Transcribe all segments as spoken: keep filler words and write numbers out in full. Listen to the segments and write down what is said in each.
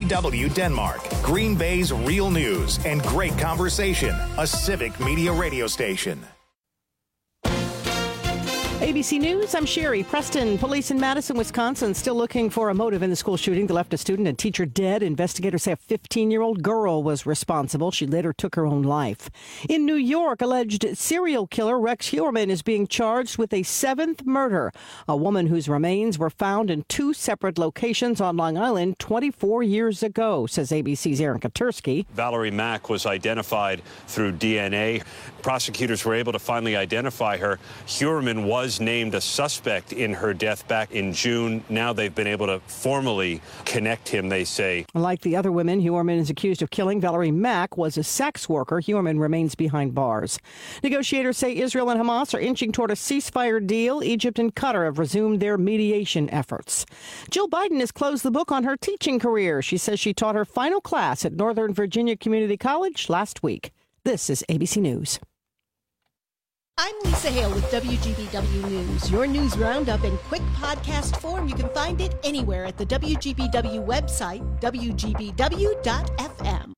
W Denmark, Green Bay's real news and great conversation. A Civic Media radio station. A B C News, I'm Sherry Preston. Police in Madison, Wisconsin, still looking for a motive in the school shooting that left a student and teacher dead. Investigators say a fifteen-year-old girl was responsible. She later took her own life. In New York, alleged serial killer Rex Heuermann is being charged with a seventh murder. A woman whose remains were found in two separate locations on Long Island twenty-four years ago, says A B C's Aaron Katursky. Valerie Mack was identified through D N A. Prosecutors were able to finally identify her. Heuermann was named a suspect in her death back in June. Now they've been able to formally connect him, they say. Like the other women Heuermann is accused of killing, Valerie Mack was a sex worker. Heuermann remains behind bars. Negotiators say Israel and Hamas are inching toward a ceasefire deal. Egypt and Qatar have resumed their mediation efforts. Jill Biden has closed the book on her teaching career. She says she taught her final class at Northern Virginia Community College last week. This is A B C News. I'm Lisa Hale with W G B W News. Your news roundup in quick podcast form. You can find it anywhere at the W G B W website, W G B W dot F M.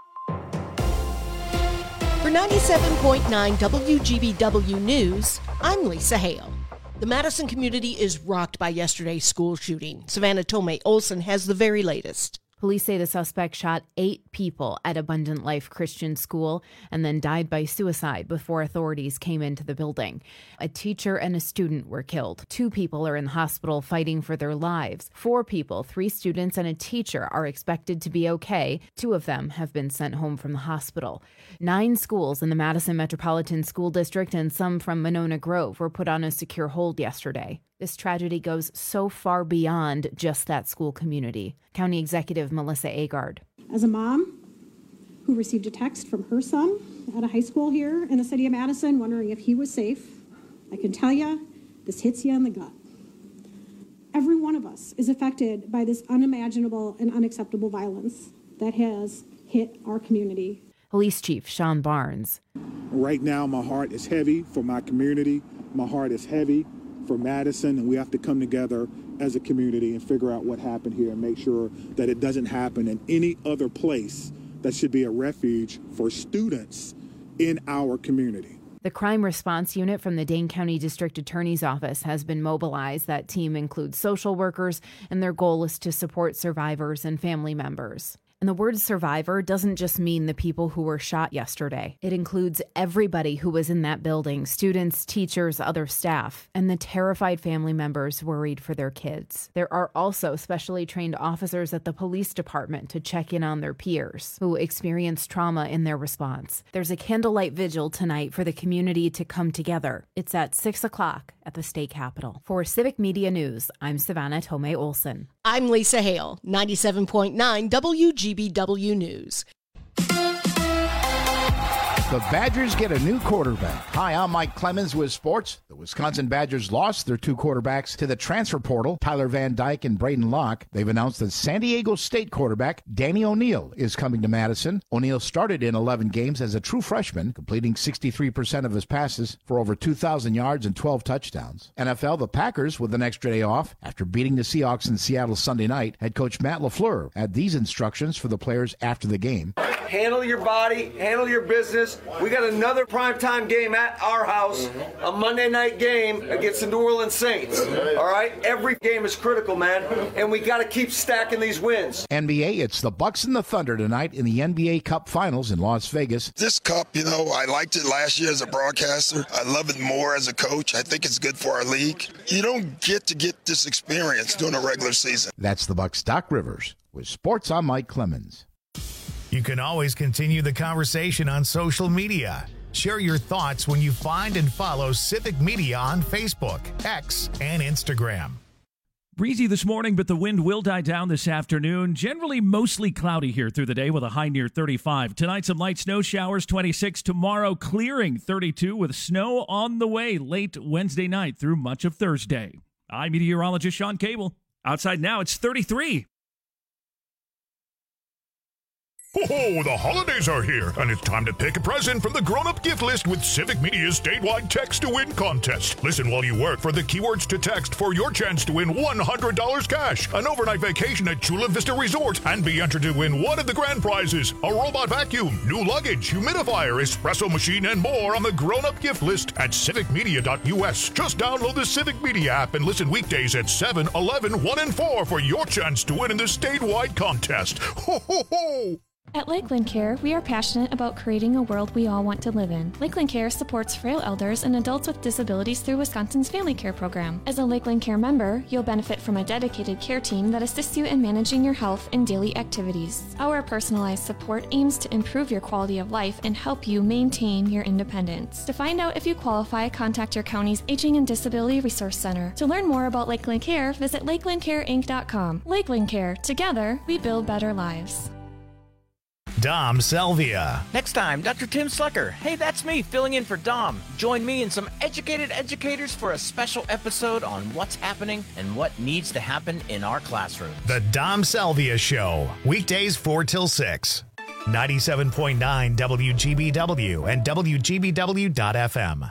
For ninety-seven point nine W G B W News, I'm Lisa Hale. The Madison community is rocked by yesterday's school shooting. Savannah Tomei Olson has the very latest. Police say the suspect shot eight people at Abundant Life Christian School and then died by suicide before authorities came into the building. A teacher and a student were killed. Two people are in the hospital fighting for their lives. Four people, three students and a teacher, are expected to be okay. Two of them have been sent home from the hospital. Nine schools in the Madison Metropolitan School District and some from Monona Grove were put on a secure hold yesterday. This tragedy goes so far beyond just that school community. County Executive Melissa Agard. As a mom who received a text from her son at a high school here in the city of Madison wondering if he was safe, I can tell you this hits you in the gut. Every one of us is affected by this unimaginable and unacceptable violence that has hit our community. Police Chief Sean Barnes. Right now, my heart is heavy for my community. My heart is heavy for Madison, and we have to come together as a community and figure out what happened here and make sure that it doesn't happen in any other place that should be a refuge for students in our community. The crime response unit from the Dane County District Attorney's Office has been mobilized. That team includes social workers, and their goal is to support survivors and family members. And the word survivor doesn't just mean the people who were shot yesterday. It includes everybody who was in that building, students, teachers, other staff, and the terrified family members worried for their kids. There are also specially trained officers at the police department to check in on their peers who experienced trauma in their response. There's a candlelight vigil tonight for the community to come together. It's at six o'clock at the state capitol. For Civic Media News, I'm Savannah Tomei Olson. I'm Lisa Hale, ninety-seven point nine W G B W News. The Badgers get a new quarterback. Hi, I'm Mike Clemens with sports. The Wisconsin Badgers lost their two quarterbacks to the transfer portal, Tyler Van Dyke and Braden Locke. They've announced that San Diego State quarterback Danny O'Neal is coming to Madison. O'Neal started in eleven games as a true freshman, completing sixty-three percent of his passes for over two thousand yards and twelve touchdowns. N F L, the Packers with an extra day off after beating the Seahawks in Seattle Sunday night. Head coach Matt LaFleur had these instructions for the players after the game. Handle your body, handle your business. We got another primetime game at our house, a Monday night game against the New Orleans Saints. All right? Every game is critical, man, and we got to keep stacking these wins. N B A, it's the Bucks and the Thunder tonight in the N B A Cup Finals in Las Vegas. This cup, you know, I liked it last year as a broadcaster. I love it more as a coach. I think it's good for our league. You don't get to get this experience during a regular season. That's the Bucks' Doc Rivers. With sports, I'm Mike Clemens. You can always continue the conversation on social media. Share your thoughts when you find and follow Civic Media on Facebook, X, and Instagram. Breezy this morning, but the wind will die down this afternoon. Generally mostly cloudy here through the day with a high near thirty-five. Tonight, some light snow showers, twenty-six. Tomorrow, clearing, thirty-two, with snow on the way late Wednesday night through much of Thursday. I'm meteorologist Sean Cable. Outside now, it's thirty-three. Oh, the holidays are here, and it's time to pick a present from the grown-up gift list with Civic Media's statewide text-to-win contest. Listen while you work for the keywords to text for your chance to win one hundred dollars cash, an overnight vacation at Chula Vista Resort, and be entered to win one of the grand prizes, a robot vacuum, new luggage, humidifier, espresso machine, and more on the grown-up gift list at civic media dot u s. Just download the Civic Media app and listen weekdays at seven, eleven, one, and four for your chance to win in the statewide contest. Ho, ho, ho! At Lakeland Care, we are passionate about creating a world we all want to live in. Lakeland Care supports frail elders and adults with disabilities through Wisconsin's Family Care program. As a Lakeland Care member, you'll benefit from a dedicated care team that assists you in managing your health and daily activities. Our personalized support aims to improve your quality of life and help you maintain your independence. To find out if you qualify, contact your county's Aging and Disability Resource Center. To learn more about Lakeland Care, visit lakeland care inc dot com. Lakeland Care. Together, we build better lives. Dom Salvia. Next time, Doctor Tim Slucker. Hey, that's me, filling in for Dom. Join me and some educated educators for a special episode on what's happening and what needs to happen in our classrooms. The Dom Salvia Show. Weekdays four till six. ninety-seven point nine W G B W and W G B W dot F M.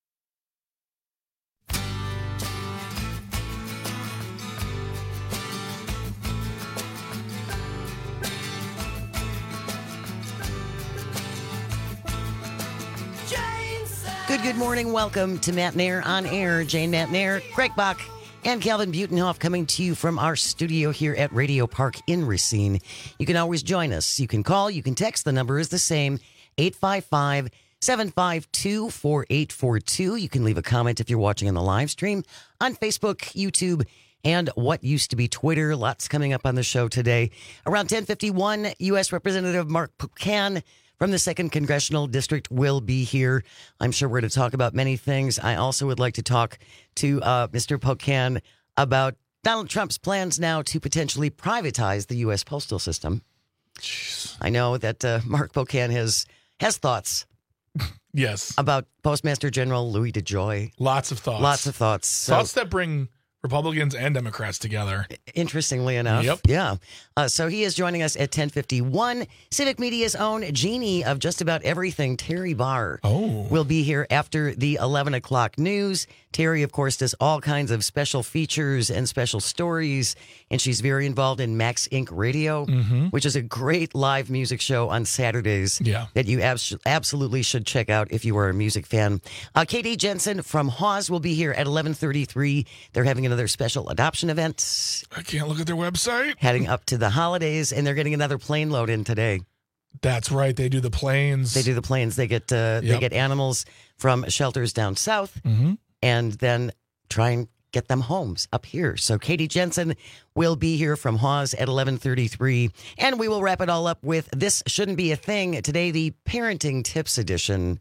Good, good morning. Welcome to Matt Nair on Air. Jane Matt Nair, Greg Bach, and Calvin Butenhoff coming to you from our studio here at Radio Park in Racine. You can always join us. You can call, you can text. The number is the same, eight five five, seven five two, four eight four two. You can leave a comment if you're watching on the live stream on Facebook, YouTube, and what used to be Twitter. Lots coming up on the show today. Around ten fifty-one, U S Representative Mark Pocan from the second Congressional District will be here. I'm sure we're going to talk about many things. I also would like to talk to uh, Mister Pocan about Donald Trump's plans now to potentially privatize the U S postal system. Jeez. I know that uh, Mark Pocan has has thoughts. Yes. About Postmaster General Louis DeJoy. Lots of thoughts. Lots of thoughts. So, thoughts that bring Republicans and Democrats together. Interestingly enough. Yep. Yeah. Uh, so he is joining us at ten fifty-one. Civic Media's own genie of just about everything, Terry Barr, oh. will be here after the eleven o'clock news. Terry, of course, does all kinds of special features and special stories, and she's very involved in Max Incorporated. Radio, mm-hmm. which is a great live music show on Saturdays yeah. that you abs- absolutely should check out if you are a music fan. Uh, Katie Jensen from Hawes will be here at eleven thirty-three. They're having another special adoption event. I can't look at their website. Heading up to the holidays, and they're getting another plane load in today. That's right. They do the planes. They do the planes. They get uh, yep. they get animals from shelters down south, mm-hmm. and then try and get them homes up here. So Katie Jensen will be here from Hawes at eleven thirty-three, and we will wrap it all up with This Shouldn't Be a Thing. Today, the Parenting Tips Edition.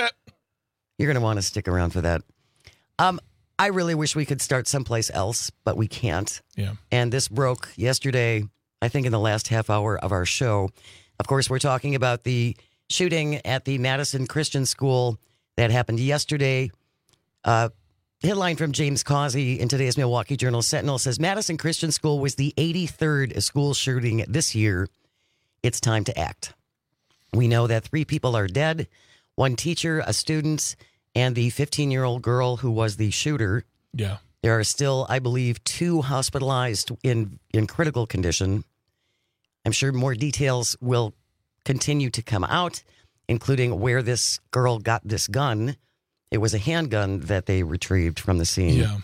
You're going to want to stick around for that. Um, I really wish we could start someplace else, but we can't. Yeah. And this broke yesterday, I think in the last half hour of our show. Of course, we're talking about the shooting at the Madison Christian School that happened yesterday. Uh, headline from James Causey in today's Milwaukee Journal Sentinel says Madison Christian School was the eighty-third school shooting this year. It's time to act. We know that three people are dead, one teacher, a student, and the fifteen-year-old girl who was the shooter. Yeah. There are still, I believe, two hospitalized in, in critical condition. I'm sure more details will continue to come out, including where this girl got this gun. It was a handgun that they retrieved from the scene. Yeah.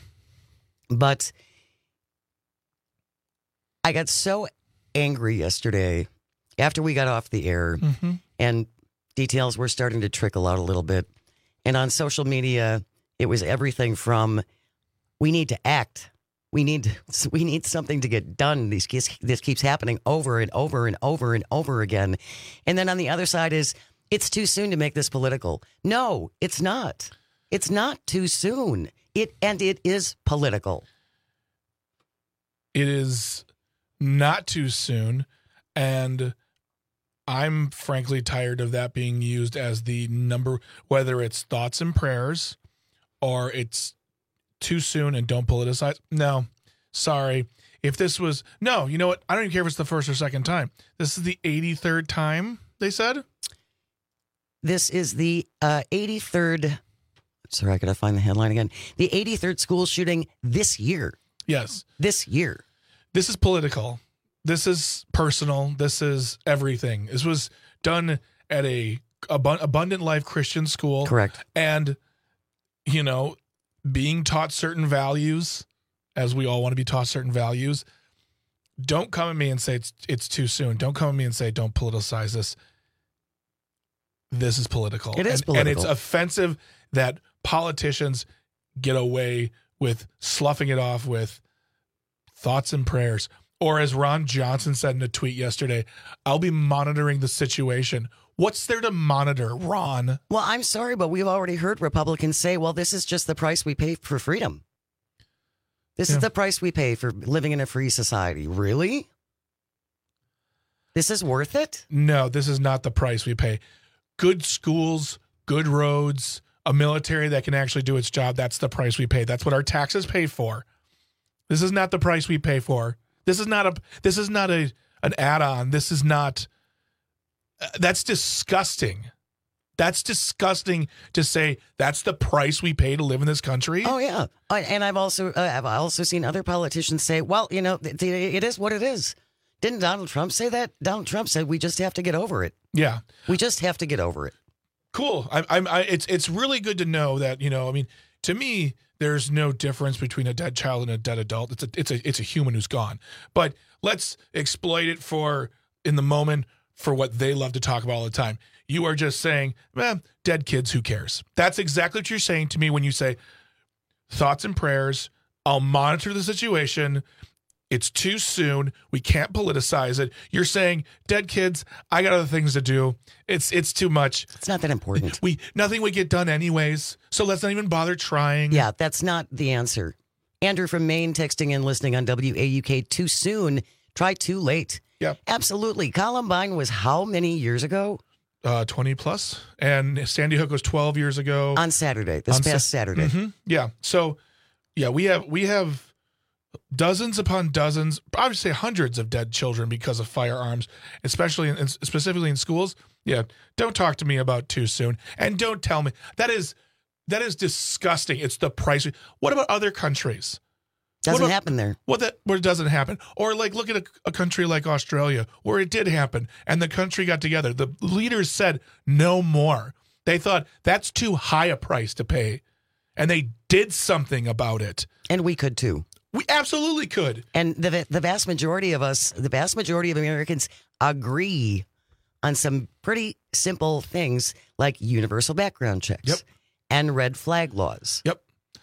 But I got so angry yesterday after we got off the air, mm-hmm. and details were starting to trickle out a little bit. And on social media, it was everything from, we need to act. We need we need something to get done. These this keeps happening over and over and over and over again. And then on the other side is, it's too soon to make this political. No, it's not. It's not too soon. It and it is political. It is not too soon, and I'm frankly tired of that being used as the number, whether it's thoughts and prayers or it's too soon and don't politicize. No, sorry. if this was, no, you know what? I don't even care if it's the first or second time. This is the eighty-third time, they said? This is the uh, eighty-third. Sorry, I got to find the headline again. The eighty-third school shooting this year. Yes. This year. This is political. This is personal. This is everything. This was done at a Abundant Life Christian school. Correct. And, you know, being taught certain values, as we all want to be taught certain values. Don't come at me and say it's it's too soon. Don't come at me and say don't politicize this. This is political. It is and, political. And it's offensive that politicians get away with sloughing it off with thoughts and prayers. Or as Ron Johnson said in a tweet yesterday, I'll be monitoring the situation. What's there to monitor, Ron? Well, I'm sorry, but we've already heard Republicans say, well, this is just the price we pay for freedom. This yeah. is the price we pay for living in a free society. Really? This is worth it? No, this is not the price we pay. Good schools, good roads, a military that can actually do its job, that's the price we pay. That's what our taxes pay for. This is not the price we pay for. This is not a this is not a an add-on. This is not uh, that's disgusting. That's disgusting to say that's the price we pay to live in this country. Oh yeah. And I've also uh, I've also seen other politicians say, well, you know, it, it is what it is. Didn't Donald Trump say that? Donald Trump said we just have to get over it. Yeah. We just have to get over it. Cool. I, I'm. I, it's it's really good to know that, you know. I mean, to me, there's no difference between a dead child and a dead adult. It's a it's a it's a human who's gone. But let's exploit it for in the moment for what they love to talk about all the time. You are just saying, man, dead kids. Who cares? That's exactly what you're saying to me when you say thoughts and prayers. I'll monitor the situation. It's too soon. We can't politicize it. You're saying, dead kids, I got other things to do. It's it's too much. It's not that important. We nothing would get done anyways, so let's not even bother trying. Yeah, that's not the answer. Andrew from Maine texting in, listening on W A U K. Too soon. Try too late. Yeah. Absolutely. Columbine was how many years ago? Uh, twenty plus. And Sandy Hook was twelve years ago. On Saturday. This on past sa- Saturday. Mm-hmm. Yeah. So, yeah, we have we have... dozens upon dozens, I would say hundreds of dead children because of firearms, especially in, specifically in schools. Yeah, don't talk to me about too soon, and don't tell me that is that is disgusting. It's the price. What about other countries? Doesn't about, happen there. What that where it doesn't happen, or like look at a, a country like Australia where it did happen, and the country got together. The leaders said no more. They thought that's too high a price to pay, and they did something about it. And we could too. We absolutely could. And the the vast majority of us, the vast majority of Americans agree on some pretty simple things like universal background checks yep. and red flag laws. Yep.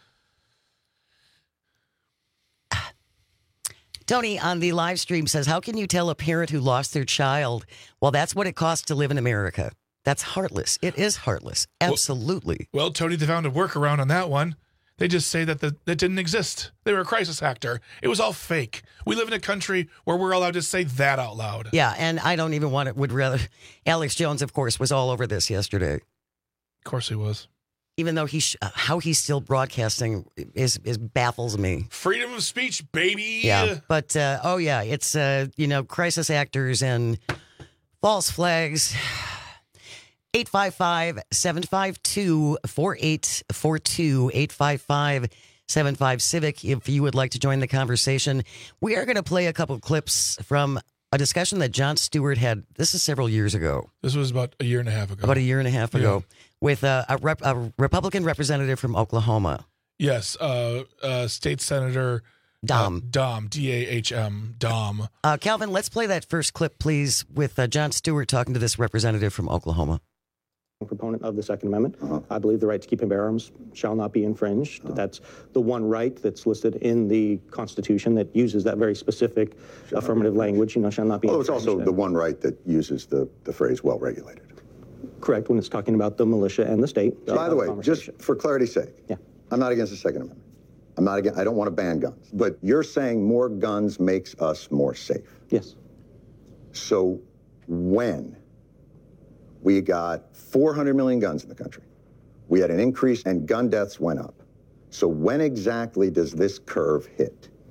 Tony on the live stream says, how can you tell a parent who lost their child, well, that's what it costs to live in America? That's heartless. It is heartless. Absolutely. Well, well Tony, they found a workaround on that one. They just say that the, that didn't exist. They were a crisis actor. It was all fake. We live in a country where we're allowed to say that out loud. Yeah, and I don't even want it. Would rather. Alex Jones, of course, was all over this yesterday. Of course he was. Even though he, sh- uh, how he's still broadcasting is, is baffles me. Freedom of speech, baby. Yeah, but uh, oh yeah, it's uh, you know, crisis actors and false flags. eight five five, seven five two, four eight four two, eight five five, seven five Civic if you would like to join the conversation. We are going to play a couple clips from a discussion that Jon Stewart had. This is several years ago. This was about a year and a half ago. About a year and a half ago yeah. with a, a, rep, a Republican representative from Oklahoma. Yes, uh, uh, State Senator Dom. Uh, Dom, D A H M, Dom. Uh, Calvin, let's play that first clip, please, with uh, Jon Stewart talking to this representative from Oklahoma. Proponent of the Second Amendment. Uh-huh. I believe the right to keep and bear arms shall not be infringed. Uh-huh. That's the one right that's listed in the Constitution that uses that very specific shall affirmative language, you know, shall not be well, infringed. It's also the one right that uses the, the phrase well-regulated. Correct, when it's talking about the militia and the state. So by the way, just for clarity's sake, yeah. I'm not against the Second Amendment. I'm not against, I don't want to ban guns. But you're saying more guns makes us more safe. Yes. So when we got four hundred million guns in the country, we had an increase and gun deaths went up. So when exactly does this curve hit?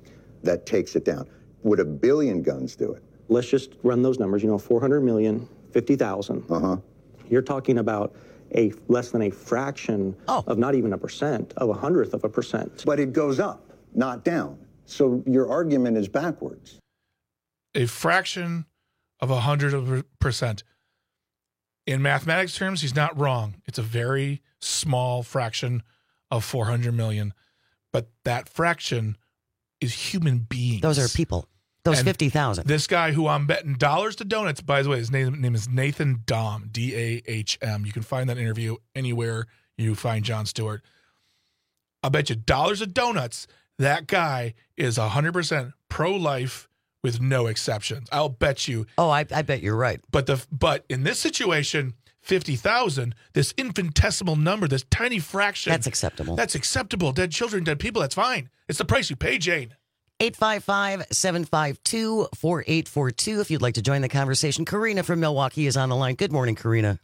that takes it down. Would a billion guns do it? Let's just run those numbers. You know, four hundred million, fifty thousand. Uh-huh. You're talking about a less than a fraction oh. of not even a percent, of a hundredth of a percent. But it goes up, not down. So your argument is backwards. A fraction of a hundredth percent. In mathematics terms, he's not wrong. It's a very small fraction of four hundred million. But that fraction is human beings. Those are people. Those And fifty thousand. This guy who I'm betting dollars to donuts, by the way, his name, name is Nathan Dahm, D A H M. You can find that interview anywhere you find Jon Stewart. I'll bet you dollars to donuts that guy is one hundred percent pro-life with no exceptions. I'll bet you. Oh, I, I bet you're right. But the but in this situation, fifty thousand, this infinitesimal number, this tiny fraction. That's acceptable. That's acceptable. Dead children, dead people, that's fine. It's the price you pay, Jane. eight five five, seven five two, four eight four two if you'd like to join the conversation. Karina from Milwaukee is on the line. Good morning, Karina.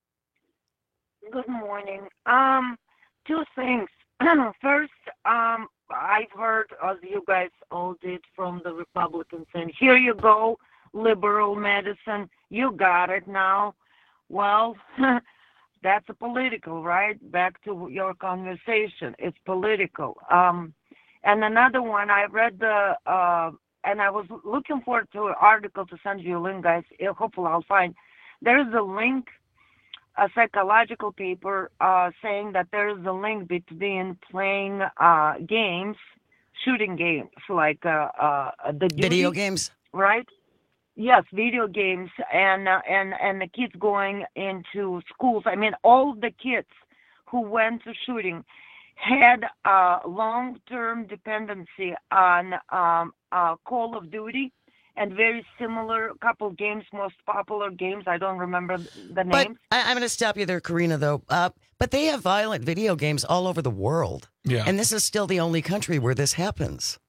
Good morning. Um, two things. First, um, I've heard, as you guys all did, from the Republicans, and here you go, liberal medicine. You got it now. Well, that's a political, right? Back to your conversation. It's political. Um, and another one, I read the, uh, and I was looking forward to an article to send you a link, guys. Hopefully I'll find. There is a link, a psychological paper uh, saying that there is a link between playing uh, games, shooting games, like uh, uh, the duty, video games, right? Yes, video games, and uh, and and the kids going into schools. I mean, all the kids who went to shooting had a long-term dependency on um, uh, Call of Duty. And very similar couple games, most popular games. I don't remember the names. But I, I'm going to stop you there, Karina, though. Uh, but they have violent video games all over the world. Yeah. And this is still the only country where this happens.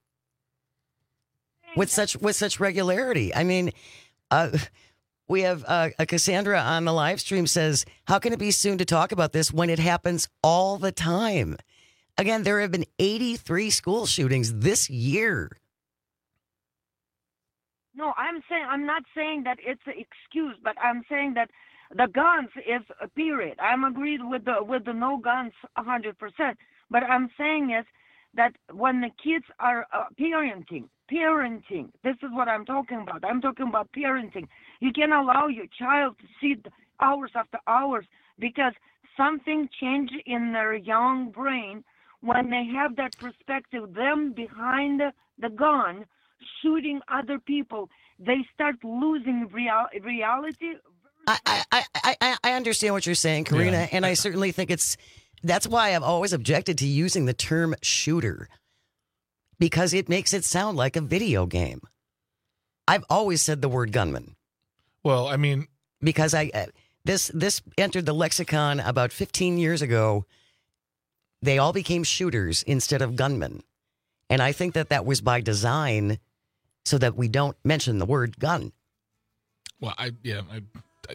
With such with such regularity. I mean, uh, we have uh, a Cassandra on the live stream says, how can it be soon to talk about this when it happens all the time? Again, there have been eighty-three school shootings this year. No, I'm saying I'm not saying that it's an excuse, but I'm saying that the guns is a period. I'm agreed with the with the no guns a hundred percent. But I'm saying is that when the kids are uh, parenting, parenting. This is what I'm talking about. I'm talking about parenting. You can allow your child to sit hours after hours because something changed in their young brain when they have that perspective. Them behind the, the gun. Shooting other people, they start losing real, reality. I, I, I, I understand what you're saying, Karina, yeah. And I certainly think it's, that's why I've always objected to using the term shooter, because it makes it sound like a video game. I've always said the word gunman. Well, I mean, because I, uh, this, this entered the lexicon about fifteen years ago. They all became shooters instead of gunmen. And I think that that was by design so that we don't mention the word gun. Well, I, yeah, I, I,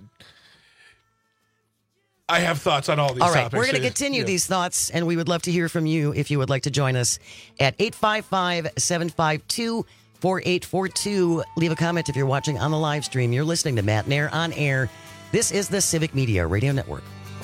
I have thoughts on all these all right, topics. We're going to continue yeah. these thoughts, and we would love to hear from you if you would like to join us at eight five five, seven five two, four eight four two. Leave a comment if you're watching on the live stream. You're listening to Matt Nair on Air. This is the Civic Media Radio Network.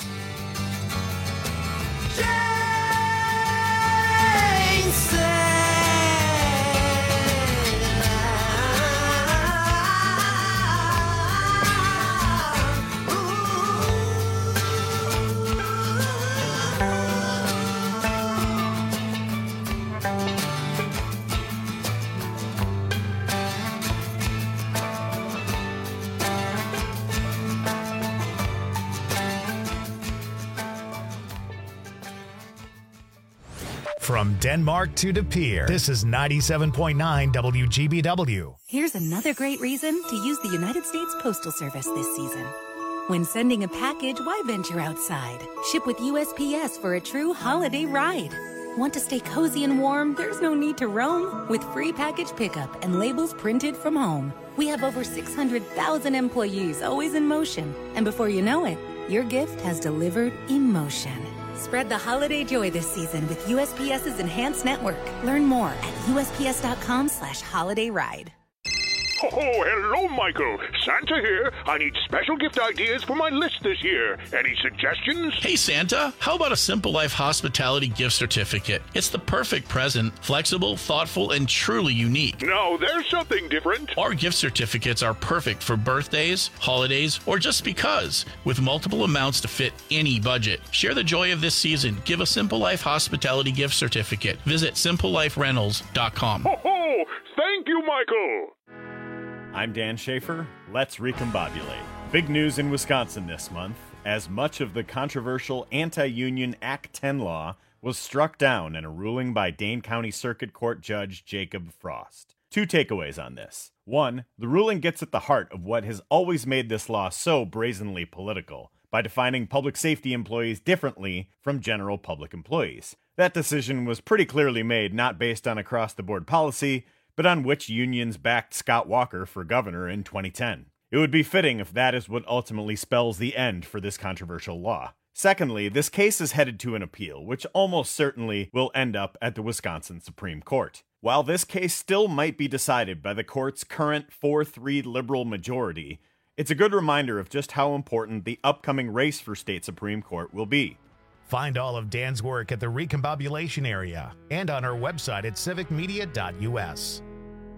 From Denmark to De Pere, this is ninety-seven point nine W G B W. Here's another great reason to use the United States Postal Service this season. When sending a package, why venture outside? Ship with U S P S for a true holiday ride. Want to stay cozy and warm? There's no need to roam. With free package pickup and labels printed from home. We have over six hundred thousand employees always in motion. And before you know it, your gift has delivered emotion. Spread the holiday joy this season with USPS's Enhanced Network. Learn more at USPS.com slash holiday ride. Oh, hello, Michael. Santa here. I need special gift ideas for my list this year. Any suggestions? Hey, Santa, how about a Simple Life Hospitality gift certificate? It's the perfect present, flexible, thoughtful, and truly unique. Now, there's something different. Our gift certificates are perfect for birthdays, holidays, or just because, with multiple amounts to fit any budget. Share the joy of this season. Give a Simple Life Hospitality gift certificate. Visit simple life rentals dot com. Ho, ho! Thank you, Michael. I'm Dan Schaefer. Let's recombobulate. Big news in Wisconsin this month, as much of the controversial anti-union Act ten law was struck down in a ruling by Dane County Circuit Court Judge Jacob Frost. Two takeaways on this. One, the ruling gets at the heart of what has always made this law so brazenly political, by defining public safety employees differently from general public employees. That decision was pretty clearly made not based on across-the-board policy, but on which unions backed Scott Walker for governor in twenty ten. It would be fitting if that is what ultimately spells the end for this controversial law. Secondly, this case is headed to an appeal, which almost certainly will end up at the Wisconsin Supreme Court. While this case still might be decided by the court's current four three liberal majority, it's a good reminder of just how important the upcoming race for state Supreme Court will be. Find all of Dan's work at the Recombobulation area and on our website at civic media dot u s.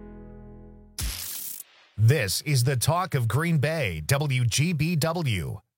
This is the talk of Green Bay, W G B W.